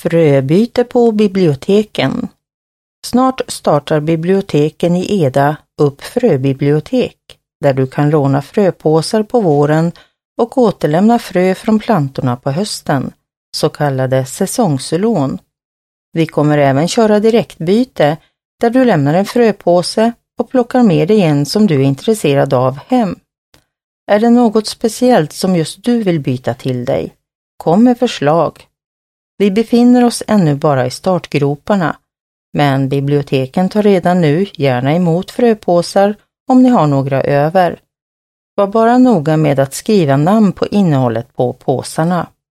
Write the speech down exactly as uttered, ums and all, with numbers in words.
Fröbyte på biblioteken. Snart startar biblioteken i Eda upp fröbibliotek, där du kan låna fröpåsar på våren och återlämna frö från plantorna på hösten, så kallade säsongslån. Vi kommer även köra direktbyte, där du lämnar en fröpåse och plockar med dig en som du är intresserad av hem. Är det något speciellt som just du vill byta till dig? Kom med förslag. Vi befinner oss ännu bara i startgroparna, men biblioteken tar redan nu gärna emot fröpåsar om ni har några över. Var bara noga med att skriva namn på innehållet på påsarna.